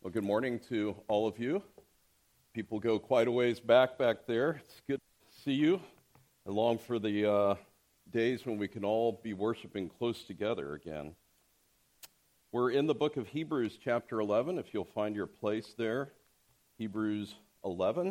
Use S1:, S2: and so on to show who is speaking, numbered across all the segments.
S1: Well, good morning to all of you. People go quite a ways back there. It's good to see you. I long for the days when we can all be worshiping close together again. We're in the book of Hebrews chapter 11, if you'll find your place there. Hebrews 11.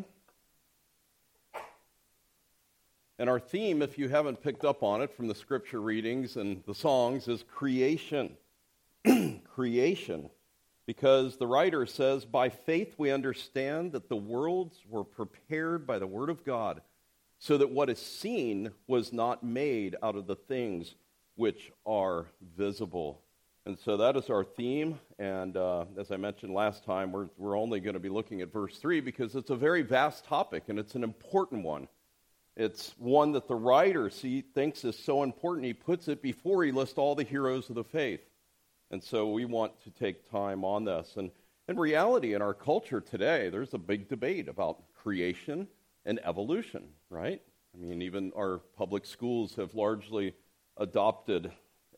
S1: And our theme, if you haven't picked up on it from the scripture readings and the songs, is creation. Creation. Because the writer says, by faith we understand that the worlds were prepared by the word of God, so that what is seen was not made out of the things which are visible. And so that is our theme, and as I mentioned last time, we're only going to be looking at verse 3 because it's a very vast topic, and it's an important one. It's one that the writer thinks is so important, he puts it before he lists all the heroes of the faith. And so we want to take time on this. And in reality, in our culture today, there's a big debate about creation and evolution, right? I mean, even our public schools have largely adopted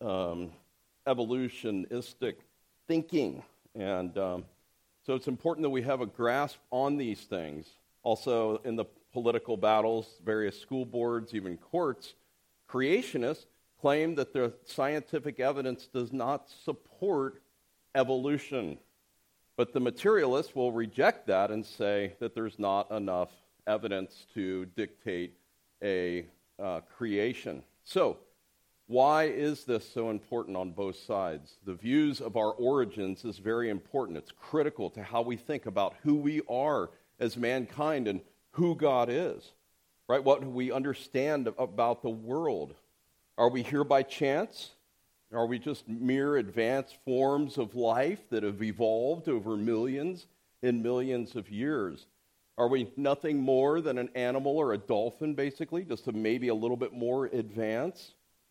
S1: evolutionistic thinking. And so it's important that we have a grasp on these things. Also, in the political battles, various school boards, even courts, creationists claim that the scientific evidence does not support evolution. But the materialists will reject that and say that there's not enough evidence to dictate a creation. So, why is this so important on both sides? The views of our origins is very important. It's critical to how we think about who we are as mankind and who God is, right? What we understand about the world. Are we here by chance? Are we just mere advanced forms of life that have evolved over millions and millions of years? Are we nothing more than an animal or a dolphin, basically, just maybe a little bit more advanced?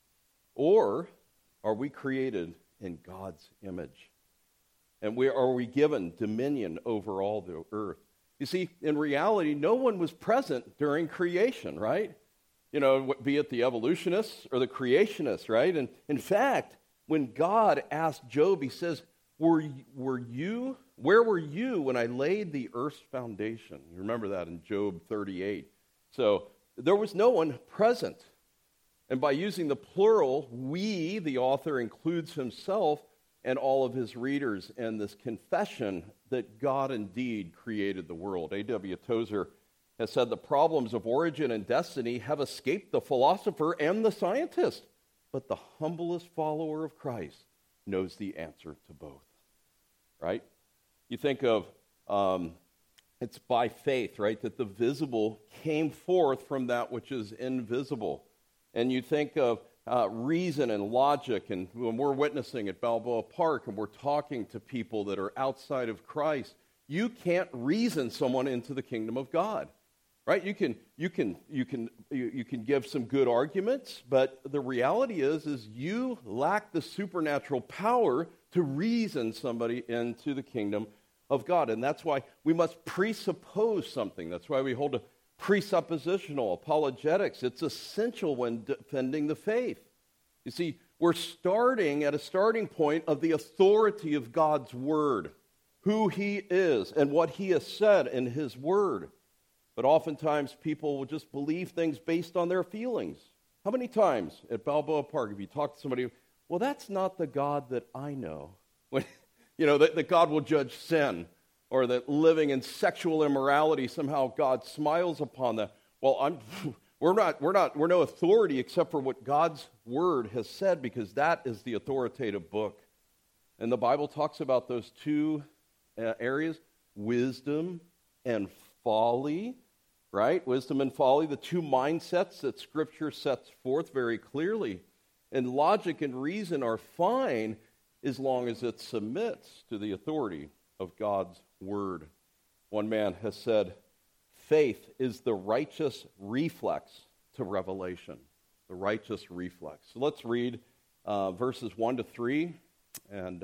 S1: Or are we created in God's image? And are we given dominion over all the earth? You see, in reality, no one was present during creation, right? You know, be it the evolutionists or the creationists, right? And in fact, when God asked Job, he says, where were you when I laid the earth's foundation? You remember that in Job 38. So there was no one present. And by using the plural, we, the author, includes himself and all of his readers in this confession that God indeed created the world. A.W. Tozer has said the problems of origin and destiny have escaped the philosopher and the scientist, but the humblest follower of Christ knows the answer to both, right? You think of, it's by faith, right, that the visible came forth from that which is invisible. And you think of reason and logic, and when we're witnessing at Balboa Park and we're talking to people that are outside of Christ, you can't reason someone into the kingdom of God. Right? You can give some good arguments, but the reality is you lack the supernatural power to reason somebody into the kingdom of God. And that's why we must presuppose something. That's why we hold a presuppositional apologetics. It's essential when defending the faith. You see, we're starting at a starting point of the authority of God's word, who he is and what he has said in his word. But oftentimes people will just believe things based on their feelings. How many times at Balboa Park have you talked to somebody, well, that's not the God that I know. When, that God will judge sin, or that living in sexual immorality, somehow God smiles upon that. Well, we're no authority except for what God's word has said, because that is the authoritative book. And the Bible talks about those two areas, wisdom and folly. Right? Wisdom and folly, the two mindsets that Scripture sets forth very clearly. And logic and reason are fine as long as it submits to the authority of God's word. One man has said, faith is the righteous reflex to revelation. The righteous reflex. So let's read verses 1 to 3 and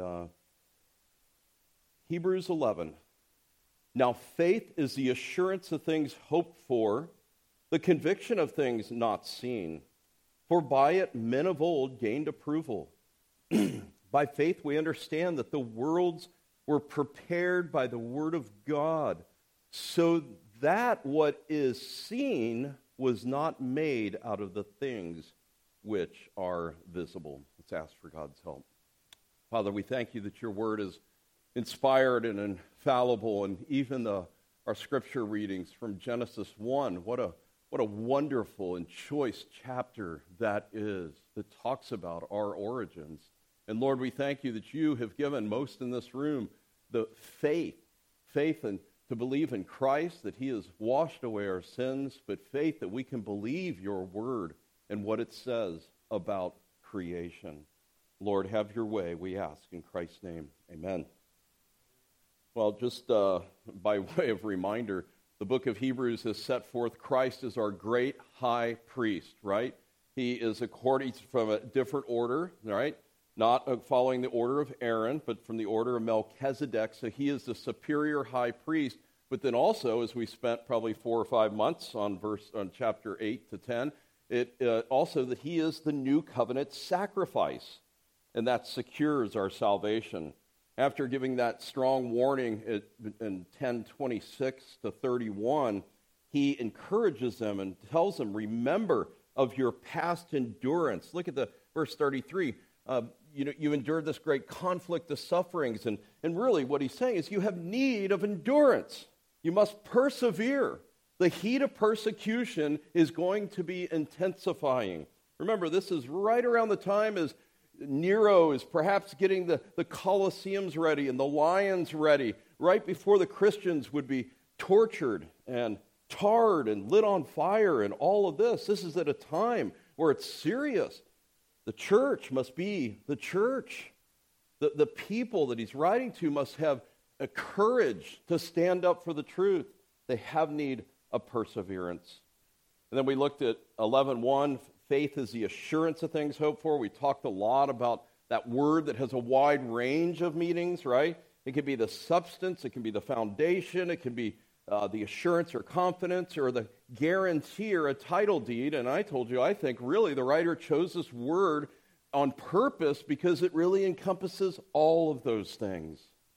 S1: Hebrews 11. Now faith is the assurance of things hoped for, the conviction of things not seen. For by it men of old gained approval. By faith we understand that the worlds were prepared by the word of God, so that what is seen was not made out of the things which are visible. Let's ask for God's help. Father, we thank you that your word is inspired and infallible, and even our scripture readings from Genesis 1, what a wonderful and choice chapter that is, that talks about our origins. And Lord, we thank you that you have given most in this room the faith and to believe in Christ, that he has washed away our sins, but faith that we can believe your word and what it says about creation. Lord, have your way, we ask in Christ's name. Amen. Well, just by way of reminder, the book of Hebrews has set forth Christ as our great high priest, right? He is he's from a different order, right? Not following the order of Aaron, but from the order of Melchizedek. So he is the superior high priest. But then also, as we spent probably 4 or 5 months on chapter 8 to 10, also that he is the new covenant sacrifice, and that secures our salvation. After giving that strong warning in 10:26 to 31, he encourages them and tells them, remember of your past endurance. Look at the verse 33. You endured this great conflict of sufferings. And really what he's saying is you have need of endurance. You must persevere. The heat of persecution is going to be intensifying. Remember, this is right around the time as Nero is perhaps getting the Colosseums ready and the lions ready, right before the Christians would be tortured and tarred and lit on fire and all of this. This is at a time where it's serious. The church must be the church. The people that he's writing to must have a courage to stand up for the truth. They have need of perseverance. And then we looked at 11:1. Faith is the assurance of things hoped for. We talked a lot about that word that has a wide range of meanings, right? It can be the substance, it can be the foundation, it can be the assurance or confidence or the guarantee or a title deed. And I told you, I think really the writer chose this word on purpose because it really encompasses all of those things.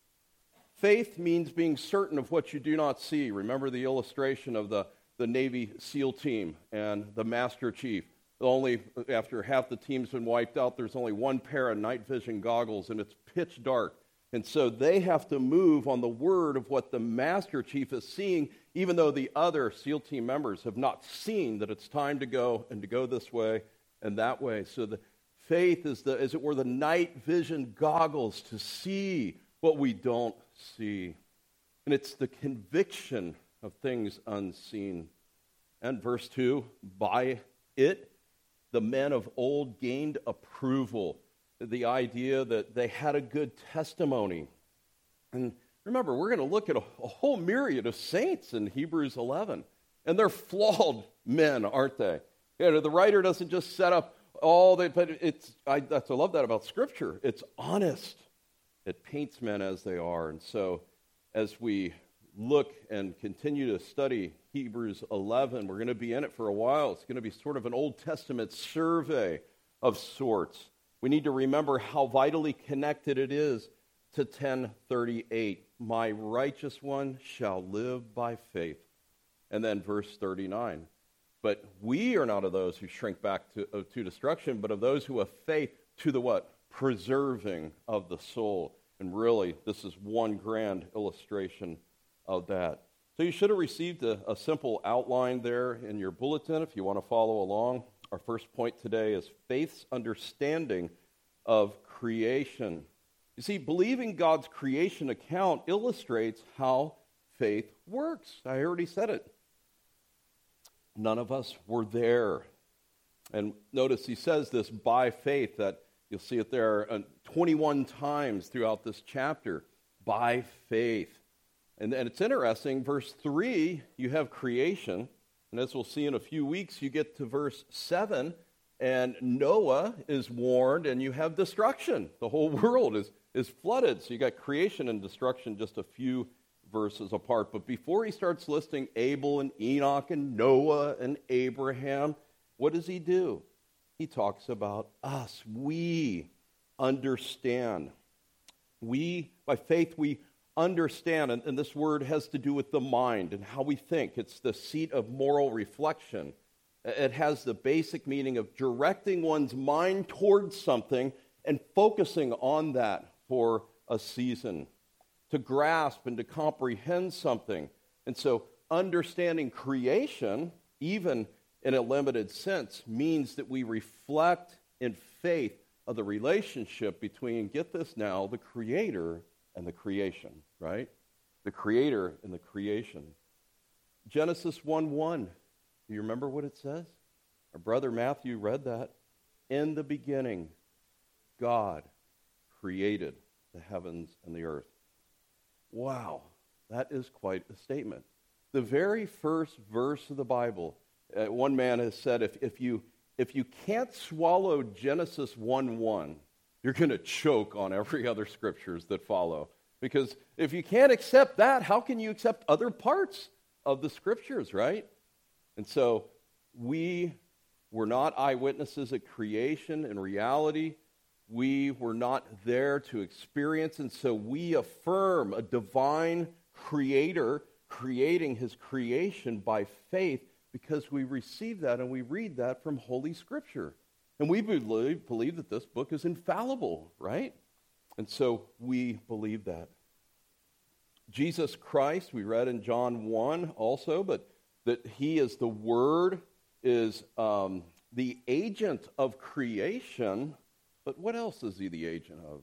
S1: Faith means being certain of what you do not see. Remember the illustration of the Navy SEAL team and the Master Chief. Only after half the team's been wiped out, there's only one pair of night vision goggles, and it's pitch dark. And so they have to move on the word of what the Master Chief is seeing, even though the other SEAL team members have not seen that it's time to go and to go this way and that way. So the faith is as it were, the night vision goggles to see what we don't see. And it's the conviction of things unseen. And verse 2, by it, the men of old gained approval. The idea that they had a good testimony. And remember, we're going to look at a whole myriad of saints in Hebrews 11. And they're flawed men, aren't they? The writer doesn't just set up all that, but I love that about Scripture. It's honest. It paints men as they are. And so as we look and continue to study Hebrews 11, we're going to be in it for a while. It's going to be sort of an Old Testament survey of sorts. We need to remember how vitally connected it is to 10:38. My righteous one shall live by faith. And then verse 39. But we are not of those who shrink back to destruction, but of those who have faith to the what? Preserving of the soul. And really, this is one grand illustration of that. So you should have received a simple outline there in your bulletin if you want to follow along. Our first point today is faith's understanding of creation. You see, believing God's creation account illustrates how faith works. I already said it. None of us were there. And notice he says this by faith, that you'll see it there 21 times throughout this chapter. By faith. And it's interesting, verse 3, you have creation. And as we'll see in a few weeks, you get to verse 7, and Noah is warned, and you have destruction. The whole world is flooded. So you got creation and destruction just a few verses apart. But before he starts listing Abel and Enoch and Noah and Abraham, what does he do? He talks about us. We understand. By faith, we understand, and this word has to do with the mind and how we think. It's the seat of moral reflection. It has the basic meaning of directing one's mind towards something and focusing on that for a season, to grasp and to comprehend something. And so understanding creation, even in a limited sense, means that we reflect in faith of the relationship between, get this now, the Creator and the creation, right? The Creator and the creation. Genesis 1:1. Do you remember what it says? Our brother Matthew read that. In the beginning, God created the heavens and the earth. Wow, that is quite a statement. The very first verse of the Bible, one man has said, if you can't swallow Genesis 1:1, you're going to choke on every other scriptures that follow. Because if you can't accept that, how can you accept other parts of the scriptures, right? And so we were not eyewitnesses at creation. In reality, we were not there to experience, and so we affirm a divine creator creating his creation by faith because we receive that and we read that from Holy Scripture. And we believe that this book is infallible, right? And so we believe that. Jesus Christ, we read in John 1 also, but that he is the Word, is the agent of creation. But what else is he the agent of?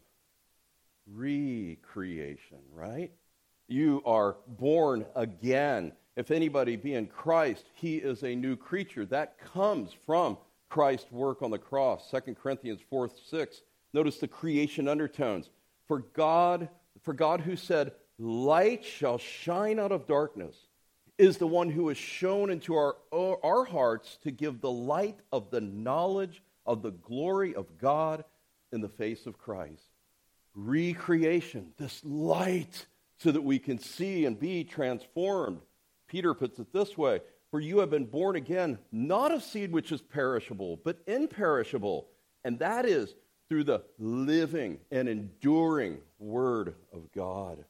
S1: Recreation, right? You are born again. If anybody be in Christ, he is a new creature. That comes from Christ's work on the cross. 2 Corinthians 4:6. Notice the creation undertones. For God who said, "Light shall shine out of darkness," is the one who has shone into our hearts to give the light of the knowledge of the glory of God in the face of Christ. Recreation, this light, so that we can see and be transformed. Peter puts it this way, for you have been born again, not of seed which is perishable, but imperishable, and that is through the living and enduring Word of God.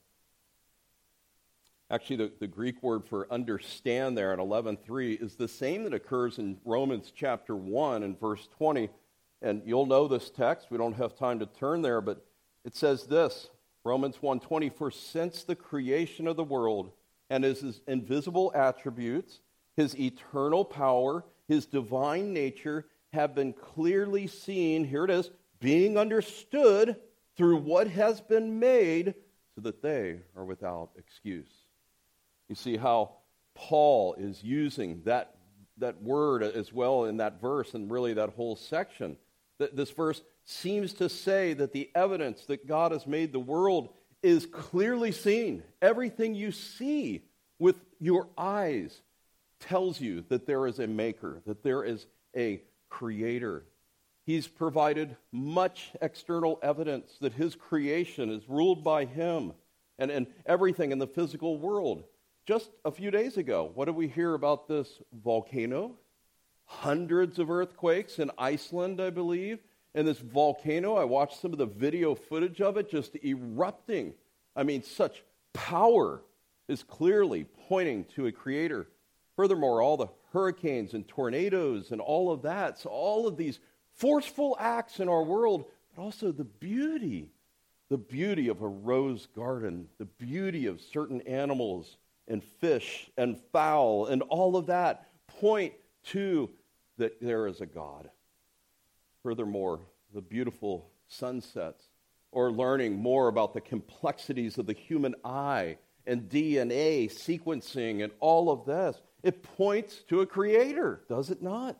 S1: Actually, the Greek word for understand there in 11:3 is the same that occurs in Romans chapter 1 and verse 20. And you'll know this text. We don't have time to turn there, but it says this, Romans 1:20, for since the creation of the world and his invisible attributes, his eternal power, his divine nature have been clearly seen, here it is, being understood through what has been made, so that they are without excuse. You see how Paul is using that word as well in that verse and really that whole section. This verse seems to say that the evidence that God has made the world is clearly seen. Everything you see with your eyes tells you that there is a maker, that there is a creator. He's provided much external evidence that his creation is ruled by him and everything in the physical world. Just a few days ago, what did we hear about this volcano? Hundreds of earthquakes in Iceland, I believe. And this volcano, I watched some of the video footage of it just erupting. I mean, such power is clearly pointing to a creator. Furthermore, all the hurricanes and tornadoes and all of that, so all of these forceful acts in our world, but also the beauty of a rose garden, the beauty of certain animals and fish and fowl and all of that point to that there is a God. Furthermore, the beautiful sunsets, or learning more about the complexities of the human eye and DNA sequencing and all of this, it points to a creator, does it not?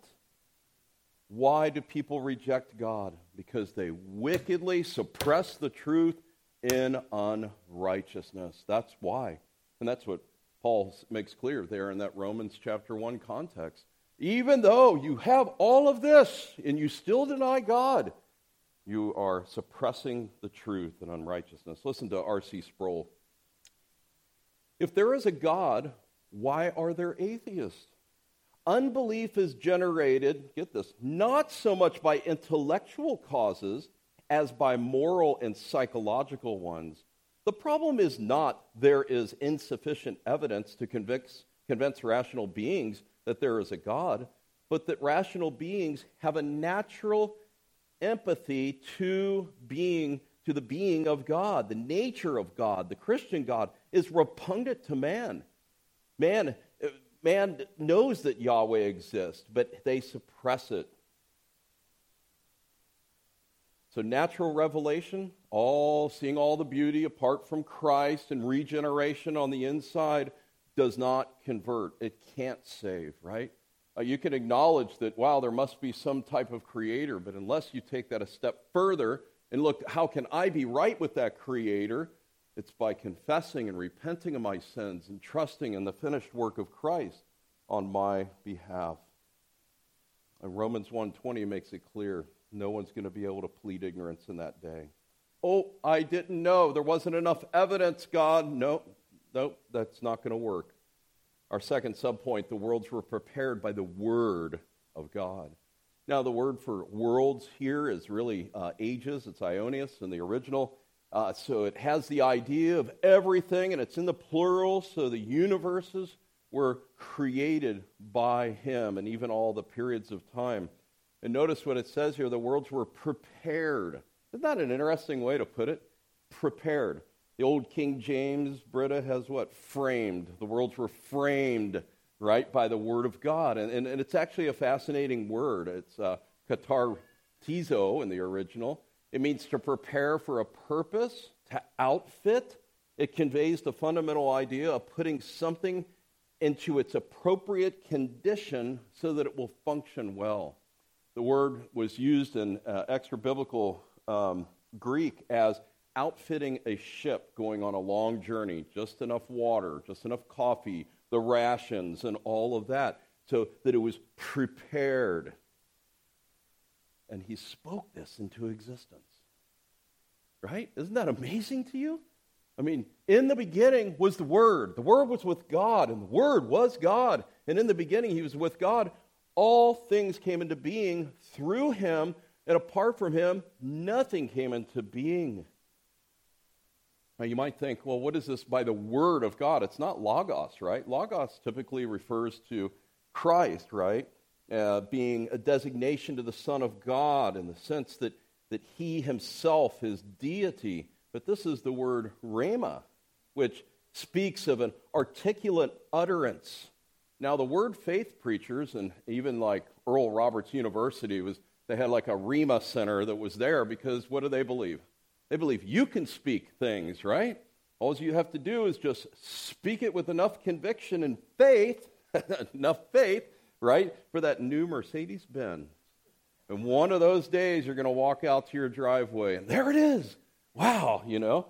S1: Why do people reject God? Because they wickedly suppress the truth in unrighteousness. That's why. And that's what Paul makes clear there in that Romans chapter 1 context. Even though you have all of this and you still deny God, you are suppressing the truth in unrighteousness. Listen to R.C. Sproul. If there is a God, why are there atheists? Unbelief is generated, get this, not so much by intellectual causes as by moral and psychological ones. The problem is not there is insufficient evidence to convince rational beings that there is a God, but that rational beings have a natural empathy to the being of God. The nature of God, the Christian God, is repugnant to man. Man knows that Yahweh exists, but they suppress it. So natural revelation, seeing all the beauty apart from Christ and regeneration on the inside, does not convert. It can't save, right? You can acknowledge that, wow, there must be some type of creator, but unless you take that a step further and look, how can I be right with that creator? It's by confessing and repenting of my sins and trusting in the finished work of Christ on my behalf. And Romans 1:20 makes it clear, no one's going to be able to plead ignorance in that day. Oh, I didn't know. There wasn't enough evidence, God. Nope, that's not going to work. Our second subpoint, the worlds were prepared by the Word of God. Now, the word for worlds here is really ages. It's Ionius in the original. So it has the idea of everything, and it's in the plural, so the universes were created by Him, and even all the periods of time. And notice what it says here, the worlds were prepared. Isn't that an interesting way to put it? Prepared. The old King James, Britta, has what? Framed. The worlds were framed, right, by the Word of God. And it's actually a fascinating word. It's katartizo in the original. It means to prepare for a purpose, to outfit. It conveys the fundamental idea of putting something into its appropriate condition so that it will function well. The word was used in extra-biblical Greek as outfitting a ship going on a long journey, just enough water, just enough coffee, the rations, and all of that, so that it was prepared. And He spoke this into existence. Right? Isn't that amazing to you? I mean, in the beginning was the Word. The Word was with God, and the Word was God. And in the beginning He was with God. All things came into being through Him, and apart from Him, nothing came into being. Now, you might think, well, what is this by the Word of God? It's not Logos, right? Logos typically refers to Christ, right? Being a designation to the Son of God in the sense that He Himself is deity. But this is the word rhema, which speaks of an articulate utterance. Now, the word faith preachers, and even like Earl Roberts University, they had like a rhema center that was there because what do they believe? They believe you can speak things, right? All you have to do is just speak it with enough conviction and faith, enough faith, right, for that new Mercedes-Benz. And one of those days, you're going to walk out to your driveway, and there it is. Wow, you know.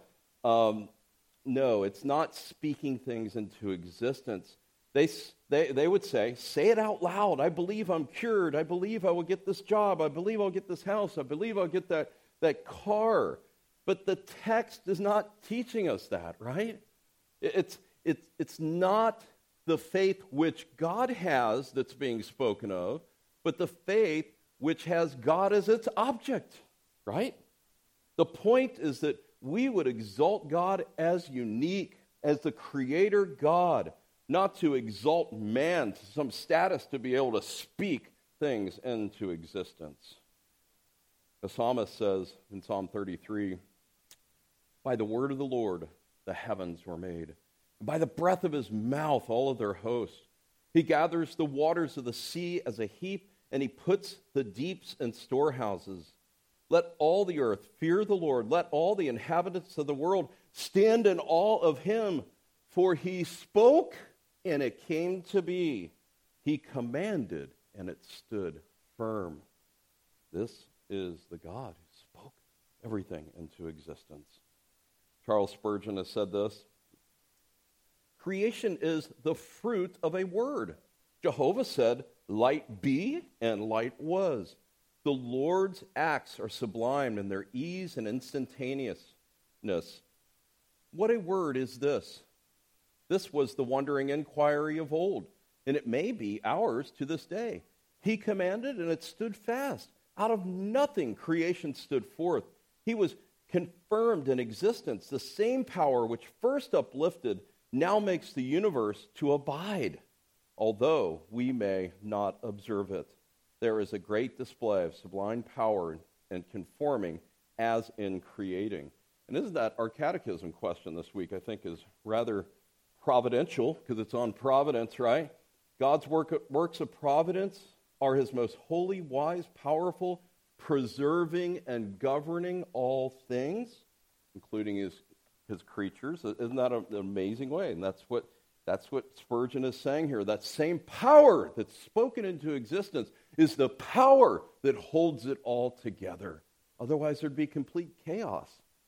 S1: No, it's not speaking things into existence. They would say it out loud. I believe I'm cured. I believe I will get this job. I believe I'll get this house. I believe I'll get that car. But the text is not teaching us that, right? It's not the faith which God has that's being spoken of, but the faith which has God as its object, right? The point is that we would exalt God as unique, as the Creator God, not to exalt man to some status to be able to speak things into existence. The psalmist says in Psalm 33, by the word of the Lord the heavens were made, and by the breath of His mouth all of their hosts. He gathers the waters of the sea as a heap, and He puts the deeps in storehouses. Let all the earth fear the Lord. Let all the inhabitants of the world stand in awe of Him. For He spoke, and it came to be. He commanded, and it stood firm. This is the God who spoke everything into existence. Charles Spurgeon has said this. Creation is the fruit of a word. Jehovah said, light be, and light was. The Lord's acts are sublime in their ease and instantaneousness. What a word is this? This was the wondering inquiry of old, and it may be ours to this day. He commanded, and it stood fast. Out of nothing creation stood forth. He was confirmed in existence. The same power which first uplifted now makes the universe to abide, although we may not observe it. There is a great display of sublime power in conforming as in creating. And isn't that our catechism question this week, I think, is rather providential, because it's on providence, right? God's works of providence are his most holy, wise, powerful, preserving and governing all things, including his creatures. Isn't that an amazing way? And that's what Spurgeon is saying here. That same power that's spoken into existence is the power that holds it all together. Otherwise, there'd be complete chaos.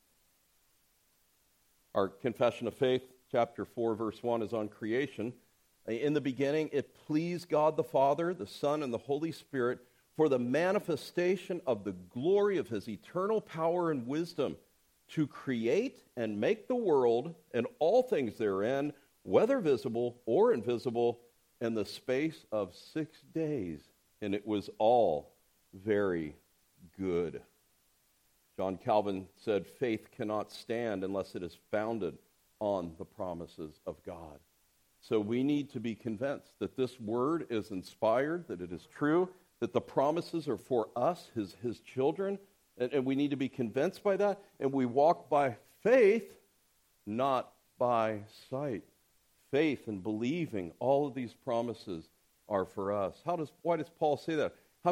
S1: Our Confession of Faith, chapter 4, verse 1, is on creation. In the beginning, it pleased God the Father, the Son, and the Holy Spirit for the manifestation of the glory of his eternal power and wisdom to create and make the world and all things therein, whether visible or invisible, in the space of 6 days. And it was all very good. John Calvin said, faith cannot stand unless it is founded on the promises of God. So we need to be convinced that this word is inspired, that it is true, that the promises are for us, his children, and we need to be convinced by that. And we walk by faith, not by sight. Faith and believing all of these promises are for us. Why does Paul say that? How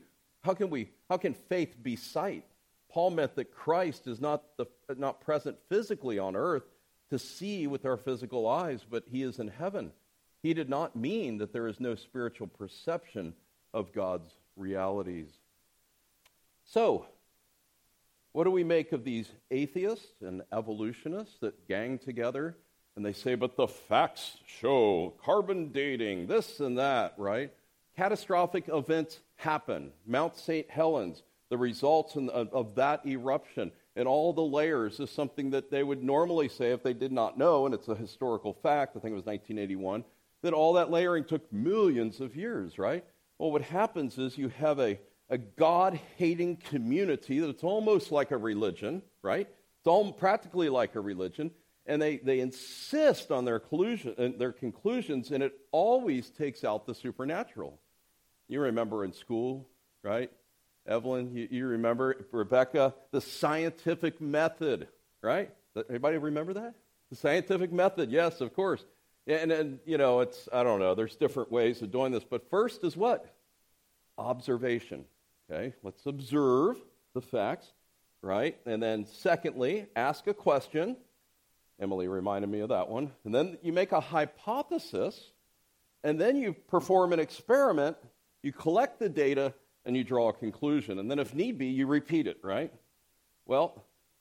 S1: can faith be sight? Paul meant that Christ is not present physically on earth to see with our physical eyes, but he is in heaven. He did not mean that there is no spiritual perception of God's realities. So, what do we make of these atheists and evolutionists that gang together and they say, but the facts show carbon dating, this and that, right? Catastrophic events happen. Mount St. Helens, the results of that eruption and all the layers is something that they would normally say if they did not know, and it's a historical fact, I think it was 1981, that all that layering took millions of years, right? Well, what happens is you have a God-hating community that's almost like a religion, right? It's all practically like a religion, and they insist on their conclusions, and it always takes out the supernatural. You remember in school, right? Evelyn, you remember, Rebecca, the scientific method, right? Anybody remember that? The scientific method, yes, of course. And it's, I don't know, there's different ways of doing this, but first is what? Observation, okay? Let's observe the facts, right? And then secondly, ask a question. Emily reminded me of that one. And then you make a hypothesis, and then you perform an experiment, you collect the data, and you draw a conclusion. And then if need be, you repeat it, right? Well,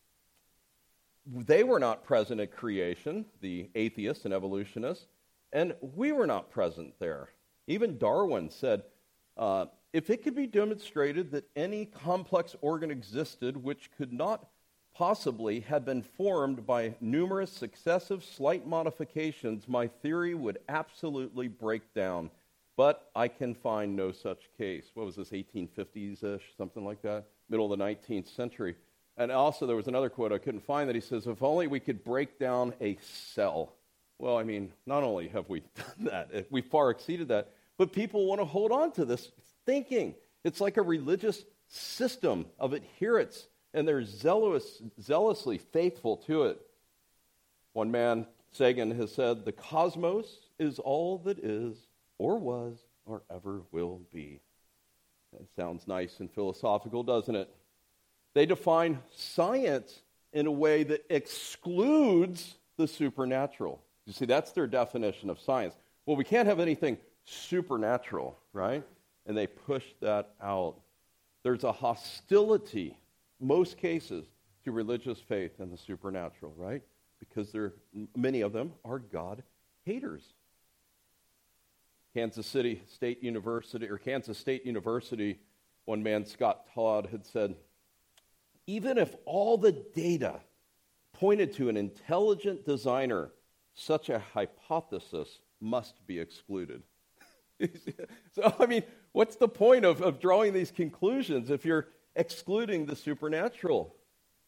S1: they were not present at creation, the atheists and evolutionists, and we were not present there. Even Darwin said, if it could be demonstrated that any complex organ existed which could not possibly have been formed by numerous successive slight modifications, my theory would absolutely break down. But I can find no such case. What was this, 1850s-ish, something like that? Middle of the 19th century. And also there was another quote I couldn't find that he says, if only we could break down a cell. Well, I mean, not only have we done that, we far exceeded that, but people want to hold on to this thinking. It's like a religious system of adherence, and they're zealously faithful to it. One man, Sagan, has said, the cosmos is all that is, or was, or ever will be. That sounds nice and philosophical, doesn't it? They define science in a way that excludes the supernatural. You see, that's their definition of science. Well, we can't have anything supernatural, right? And they push that out. There's a hostility, most cases, to religious faith and the supernatural, right? Because many of them are God haters. Kansas State University, one man, Scott Todd, had said, even if all the data pointed to an intelligent designer, such a hypothesis must be excluded. So, I mean, what's the point of drawing these conclusions if you're excluding the supernatural?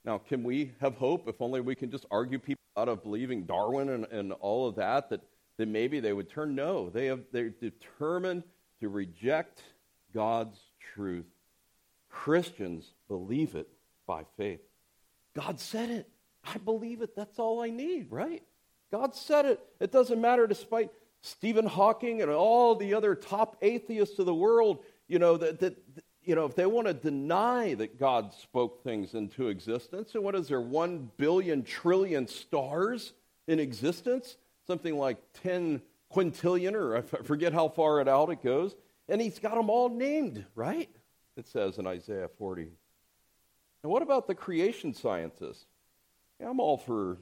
S1: Now, can we have hope if only we can just argue people out of believing Darwin and all of that maybe they would turn? No, they're determined to reject God's truth. Christians believe it by faith. God said it. I believe it. That's all I need, right? God said it. It doesn't matter, despite Stephen Hawking and all the other top atheists of the world, if they want to deny that God spoke things into existence. And what is there, 1 billion trillion stars in existence? Something like 10 quintillion, or I forget how far out it goes. And he's got them all named, right? It says in Isaiah 40. And what about the creation scientists? Yeah, I'm all for,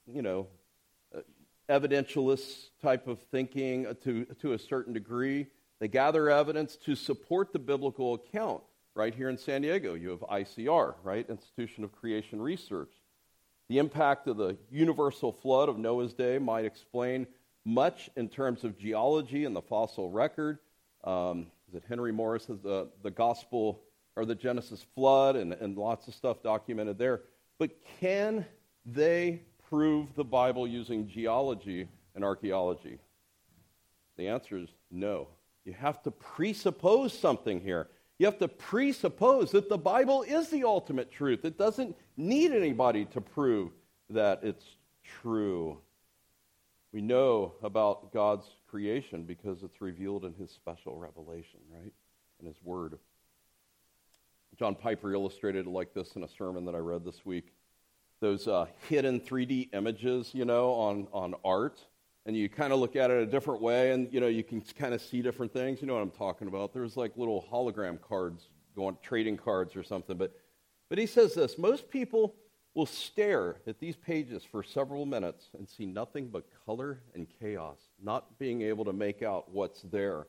S1: evidentialist type of thinking to a certain degree. They gather evidence to support the biblical account. Right here in San Diego, you have ICR, right? Institution of Creation Research. The impact of the universal flood of Noah's day might explain much in terms of geology and the fossil record. Henry Morris has the gospel or the Genesis flood and lots of stuff documented there. But can they prove the Bible using geology and archaeology? The answer is no. You have to presuppose something here. You have to presuppose that the Bible is the ultimate truth. It doesn't need anybody to prove that it's true. We know about God's creation because it's revealed in his special revelation, right? In his word. John Piper illustrated it like this in a sermon that I read this week. Those hidden 3D images, on art. And you kind of look at it a different way, and, you can kind of see different things. You know what I'm talking about. There's like little hologram cards, trading cards or something. But he says this: most people will stare at these pages for several minutes and see nothing but color and chaos, not being able to make out what's there.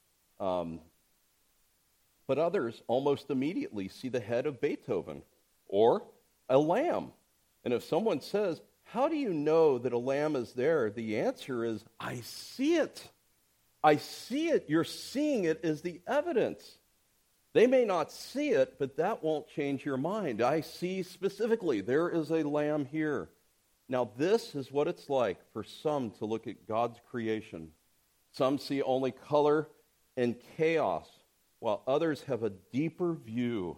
S1: But others almost immediately see the head of Beethoven or a lamb. And if someone says, "How do you know that a lamb is there?" the answer is, "I see it. I see it." You're seeing it as the evidence. They may not see it, but that won't change your mind. I see specifically, there is a lamb here. Now, this is what it's like for some to look at God's creation. Some see only color and chaos, while others have a deeper view,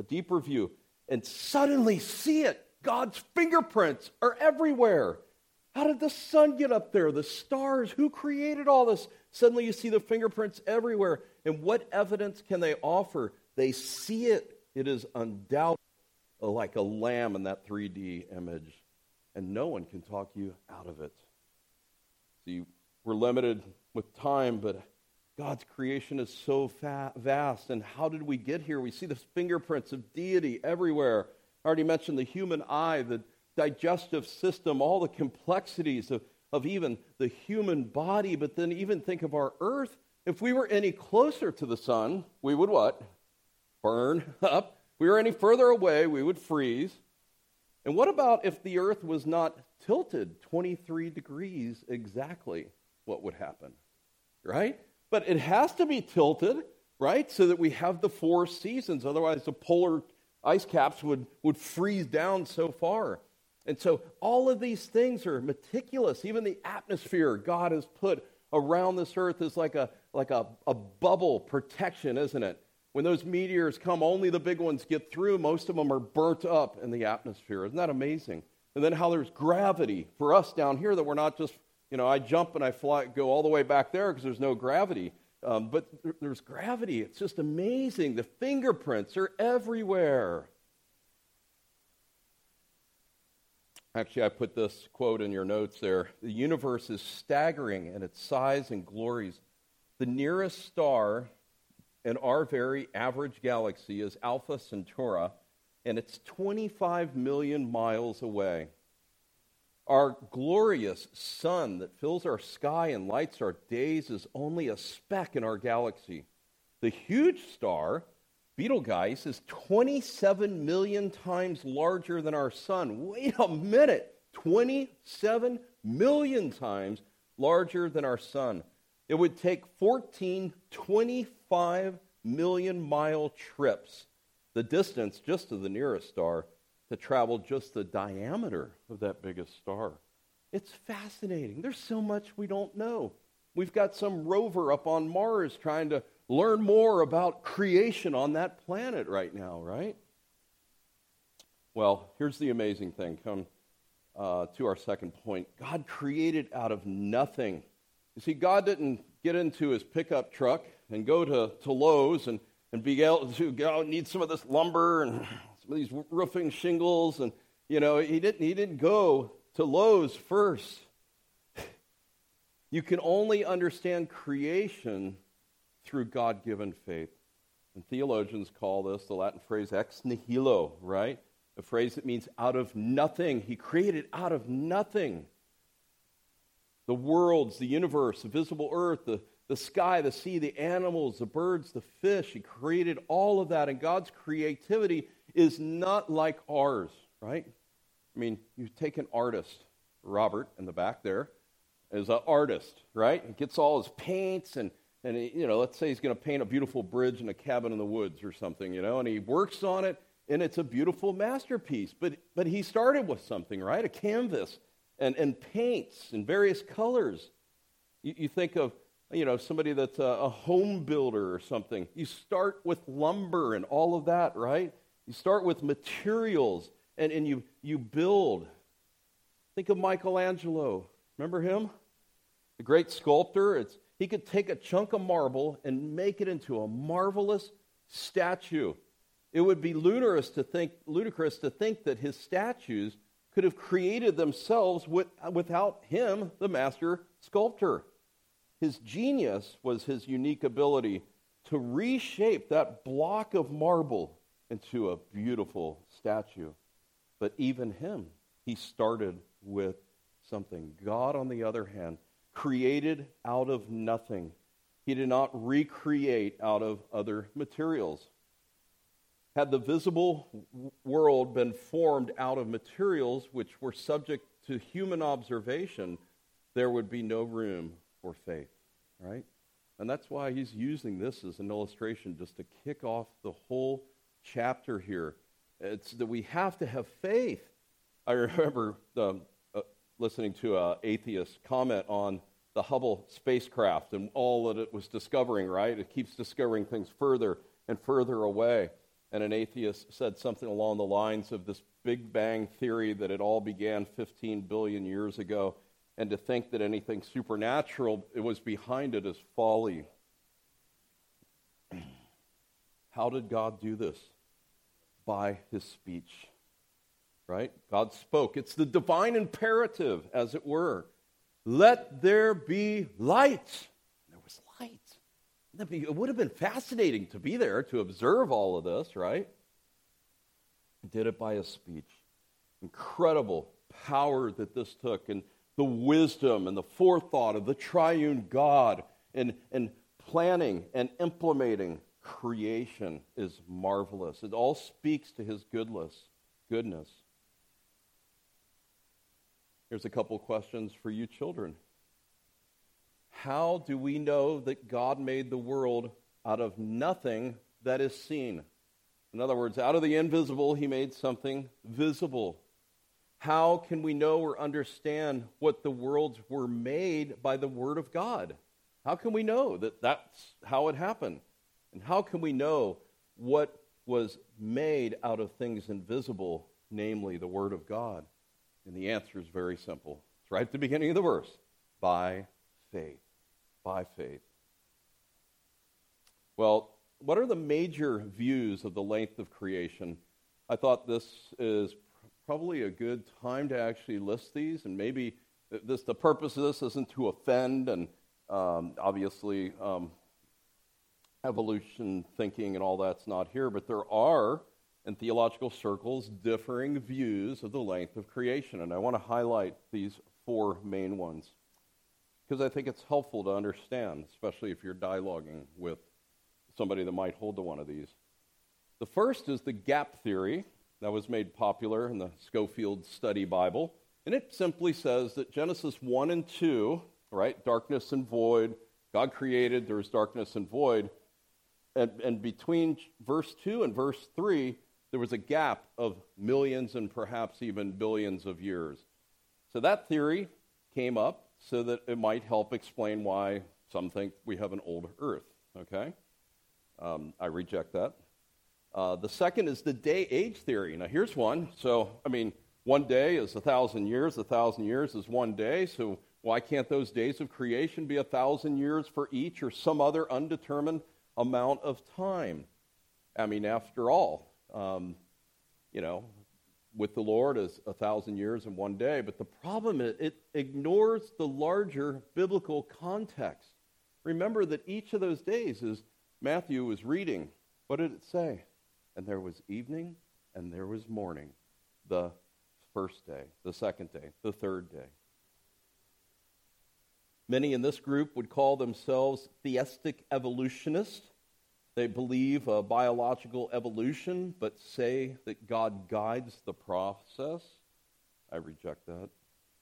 S1: and suddenly see it. God's fingerprints are everywhere. How did the sun get up there? The stars? Who created all this? Suddenly you see the fingerprints everywhere. And what evidence can they offer? They see it. It is undoubtedly like a lamb in that 3D image. And no one can talk you out of it. See, we're limited with time, but God's creation is so vast. And how did we get here? We see the fingerprints of deity everywhere. I already mentioned the human eye, the digestive system, all the complexities of even the human body. But then even think of our earth. If we were any closer to the sun, we would what? Burn up. If we were any further away, we would freeze. And what about if the earth was not tilted 23 degrees exactly? What would happen? Right? But it has to be tilted, right? So that we have the 4 seasons. Otherwise, the polar ice caps would freeze down so far. And so all of these things are meticulous. Even the atmosphere God has put around this earth is like a bubble protection, isn't it? When those meteors come, only the big ones get through. Most of them are burnt up in the atmosphere. Isn't that amazing? And then how there's gravity for us down here, that we're not just, I jump and I fly, go all the way back there because there's no gravity. But there's gravity. It's just amazing. The fingerprints are everywhere. Actually, I put this quote in your notes there. The universe is staggering in its size and glories. The nearest star in our very average galaxy is Alpha Centauri, and it's 25 million miles away. Our glorious sun that fills our sky and lights our days is only a speck in our galaxy. The huge star, Betelgeuse, is 27 million times larger than our sun. Wait a minute! 27 million times larger than our sun. It would take 14 25 million mile trips, the distance just to the nearest star, to travel just the diameter of that biggest star. It's fascinating. There's so much we don't know. We've got some rover up on Mars trying to learn more about creation on that planet right now, right? Well, here's the amazing thing. Come to our second point. God created out of nothing. You see, God didn't get into his pickup truck and go to Lowe's and be able to go need some of this lumber and some of these roofing shingles, and he didn't go to Lowe's first. You can only understand creation through God-given faith. And theologians call this the Latin phrase ex nihilo, right? A phrase that means out of nothing. He created out of nothing. The worlds, the universe, the visible earth, the sky, the sea, the animals, the birds, the fish. He created all of that. And God's creativity is not like ours, right? I mean, you take an artist, Robert in the back there, is an artist, right? He gets all his paints and let's say he's going to paint a beautiful bridge in a cabin in the woods or something, and he works on it, and it's a beautiful masterpiece. But he started with something, right? A canvas and paints in various colors. You think of, somebody that's a home builder or something. You start with lumber and all of that, right? You start with materials and you build. Think of Michelangelo. Remember him? The great sculptor. He could take a chunk of marble and make it into a marvelous statue. It would be ludicrous to think that his statues could have created themselves without him, the master sculptor. His genius was his unique ability to reshape that block of marble into a beautiful statue. But even him, he started with something. God, on the other hand, created out of nothing. He did not recreate out of other materials. Had the visible world been formed out of materials which were subject to human observation, there would be no room for faith, right? And that's why he's using this as an illustration just to kick off the whole chapter here. It's that we have to have faith. I remember listening to an atheist comment on the Hubble spacecraft and all that it was discovering, right? It keeps discovering things further and further away. And an atheist said something along the lines of this Big Bang theory that it all began 15 billion years ago, and to think that anything supernatural was behind it is folly. How did God do this? By his speech, right? God spoke. It's the divine imperative, as it were. Let there be light. There was light. It would have been fascinating to be there to observe all of this, right? He did it by his speech. Incredible power that this took, and the wisdom and the forethought of the triune God and planning and implementing creation is marvelous. It all speaks to his goodness. Here's a couple questions for you children. How do we know that God made the world out of nothing that is seen? In other words, out of the invisible, he made something visible. How can we know or understand what the worlds were made by the Word of God? How can we know that that's how it happened? And how can we know what was made out of things invisible, namely the Word of God? And the answer is very simple. It's right at the beginning of the verse. By faith. By faith. Well, what are the major views of the length of creation? I thought this is probably a good time to actually list these, and maybe the purpose of this isn't to offend, and obviously evolution thinking and all that's not here, but there are, in theological circles, differing views of the length of creation, and I want to highlight these four main ones, because I think it's helpful to understand, especially if you're dialoguing with somebody that might hold to one of these. The first is the gap theory that was made popular in the Scofield Study Bible, and it simply says that Genesis 1 and 2, right, darkness and void, God created, there is darkness and void, and between verse 2 and verse 3, there was a gap of millions and perhaps even billions of years. So that theory came up so that it might help explain why some think we have an old earth, okay? I reject that. The second is the day-age theory. Now, here's one. So, one day is 1,000 years. 1,000 years is one day. So why can't those days of creation be 1,000 years for each or some other undetermined amount of time? After all, with the Lord is 1,000 years in one day. But the problem is it ignores the larger biblical context. Remember that each of those days, as Matthew was reading, what did it say? And there was evening and there was morning, the first day, the second day, the third day. Many in this group would call themselves theistic evolutionists. They believe biological evolution, but say that God guides the process. I reject that.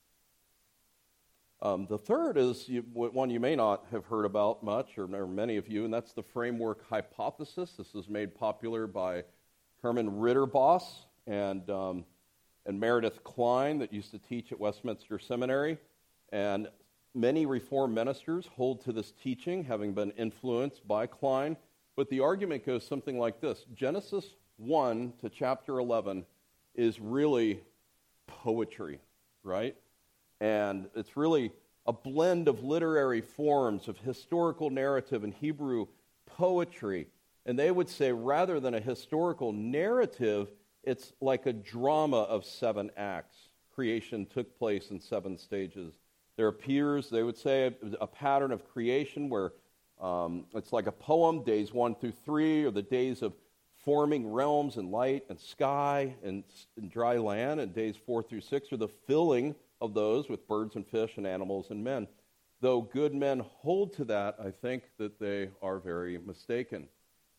S1: The third is one you may not have heard about much, or many of you, and that's the framework hypothesis. This is made popular by Herman Ritterboss and Meredith Kline that used to teach at Westminster Seminary. And many Reformed ministers hold to this teaching, having been influenced by Kline. But the argument goes something like this. Genesis 1 to chapter 11 is really poetry, right? And it's really a blend of literary forms, of historical narrative and Hebrew poetry. And they would say rather than a historical narrative, it's like a drama of 7 acts. Creation took place in 7 stages. There appears, they would say, a pattern of creation where it's like a poem, days 1 through 3 are the days of forming realms and light and sky and dry land, and days 4 through 6 are the filling of those with birds and fish and animals and men. Though good men hold to that, I think that they are very mistaken.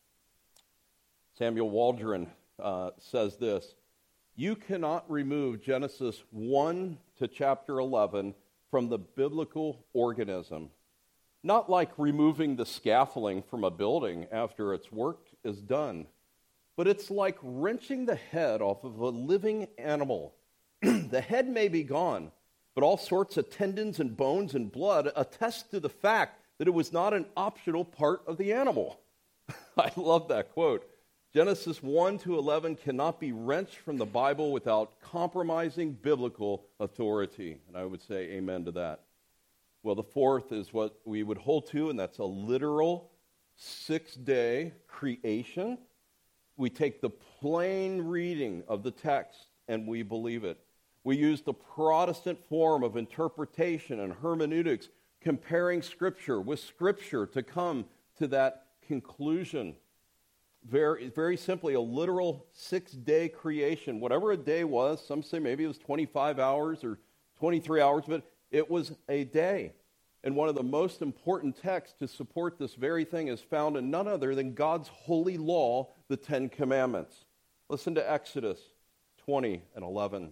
S1: Samuel Waldron says this: you cannot remove Genesis 1 to chapter 11 from the biblical organism. Not like removing the scaffolding from a building after its work is done, but it's like wrenching the head off of a living animal. The head may be gone, but all sorts of tendons and bones and blood attest to the fact that it was not an optional part of the animal. I love that quote. Genesis 1 to 11 cannot be wrenched from the Bible without compromising biblical authority. And I would say amen to that. Well, the fourth is what we would hold to, and that's a literal 6-day creation. We take the plain reading of the text and we believe it. We use the Protestant form of interpretation and hermeneutics, comparing Scripture with Scripture to come to that conclusion. Very, very simply, a literal 6-day creation. Whatever a day was, some say maybe it was 25 hours or 23 hours, but it was a day. And one of the most important texts to support this very thing is found in none other than God's holy law, the 10 Commandments. Listen to Exodus 20 and 11.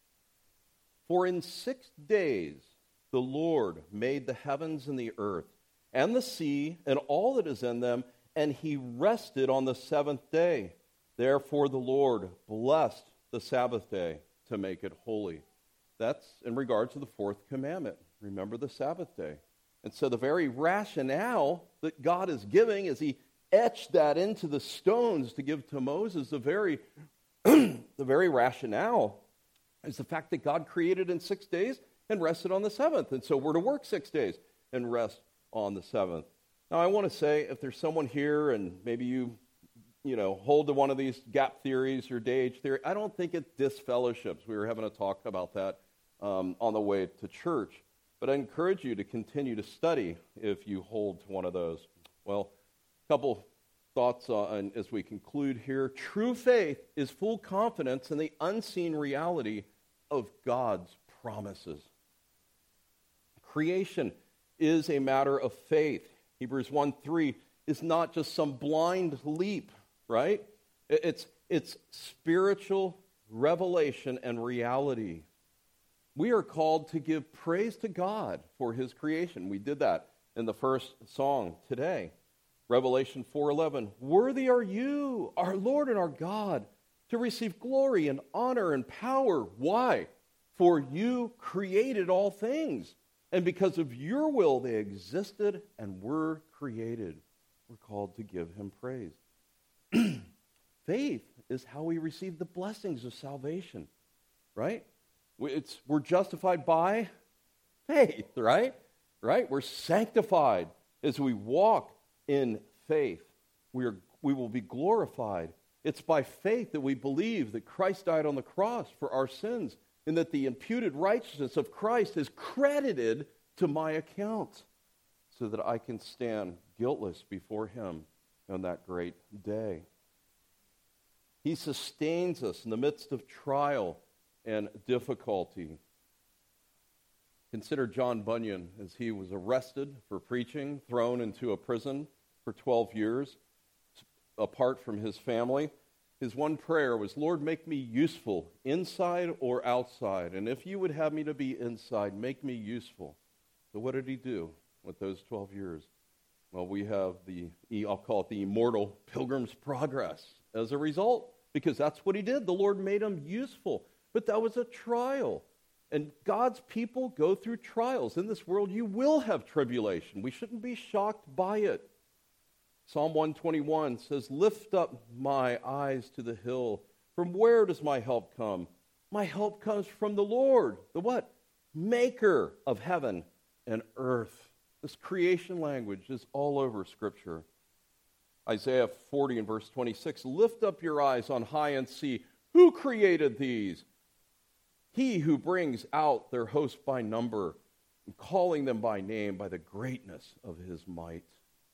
S1: For in 6 days the Lord made the heavens and the earth and the sea and all that is in them, and he rested on the 7th day. Therefore the Lord blessed the Sabbath day to make it holy. That's in regards to the 4th commandment. Remember the Sabbath day. And so the very rationale that God is giving as he etched that into the stones to give to Moses, the very rationale is the fact that God created in 6 days and rested on the 7th. And so we're to work 6 days and rest on the 7th. Now I want to say, if there's someone here and maybe you hold to one of these gap theories or day-age theory, I don't think it disfellowships. We were having a talk about that on the way to church. But I encourage you to continue to study if you hold to one of those. Well, a couple thoughts as we conclude here. True faith is full confidence in the unseen reality of God's promises. Creation is a matter of faith. Hebrews 1:3 is not just some blind leap, right? It's spiritual revelation and reality. We are called to give praise to God for his creation. We did that in the first song today. Revelation 4:11, worthy are you, our Lord and our God, to receive glory and honor and power. Why? For you created all things, and because of your will they existed and were created. We're called to give him praise. Faith is how we receive the blessings of salvation, right? We're justified by faith, right? We're sanctified as we walk in faith. We will be glorified. It's by faith that we believe that Christ died on the cross for our sins and that the imputed righteousness of Christ is credited to my account so that I can stand guiltless before him on that great day. He sustains us in the midst of trial and difficulty. Consider John Bunyan as he was arrested for preaching, thrown into a prison for 12 years, apart from his family. His one prayer was, Lord, make me useful, inside or outside. And if you would have me to be inside, make me useful. So what did he do with those 12 years? Well, we have I'll call it the immortal Pilgrim's Progress as a result, because that's what he did. The Lord made him useful. But that was a trial. And God's people go through trials. In this world, you will have tribulation. We shouldn't be shocked by it. Psalm 121 says, lift up my eyes to the hill. From where does my help come? My help comes from the Lord. The what? Maker of heaven and earth. This creation language is all over Scripture. Isaiah 40 and verse 26, lift up your eyes on high and see, who created these? He who brings out their host by number, and calling them by name by the greatness of his might.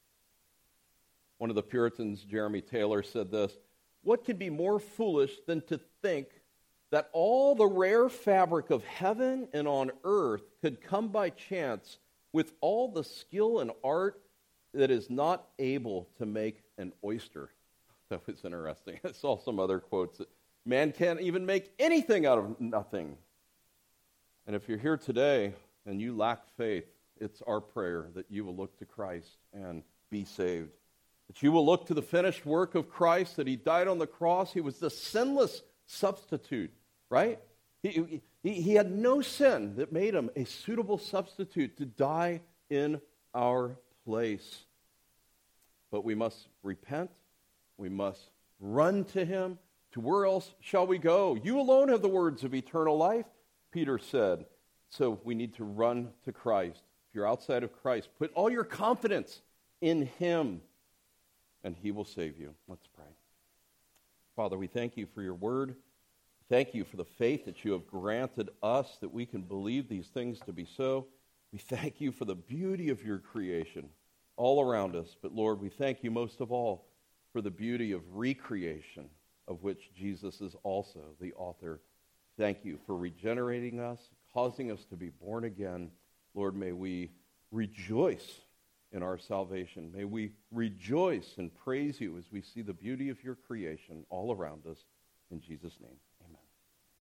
S1: One of the Puritans, Jeremy Taylor, said this, what could be more foolish than to think that all the rare fabric of heaven and on earth could come by chance with all the skill and art that is not able to make an oyster? That was interesting. I saw some other quotes that man can't even make anything out of nothing. And if you're here today and you lack faith, it's our prayer that you will look to Christ and be saved. That you will look to the finished work of Christ, that he died on the cross. He was the sinless substitute, right? He had no sin that made him a suitable substitute to die in our place. But we must repent. We must run to him. To where else shall we go? You alone have the words of eternal life, Peter said. So we need to run to Christ. If you're outside of Christ, put all your confidence in him, and he will save you. Let's pray. Father, we thank you for your word. Thank you for the faith that you have granted us, that we can believe these things to be so. We thank you for the beauty of your creation all around us. But Lord, we thank you most of all for the beauty of recreation, of which Jesus is also the author. Thank you for regenerating us, causing us to be born again. Lord, may we rejoice in our salvation. May we rejoice and praise you as we see the beauty of your creation all around us. In Jesus' name.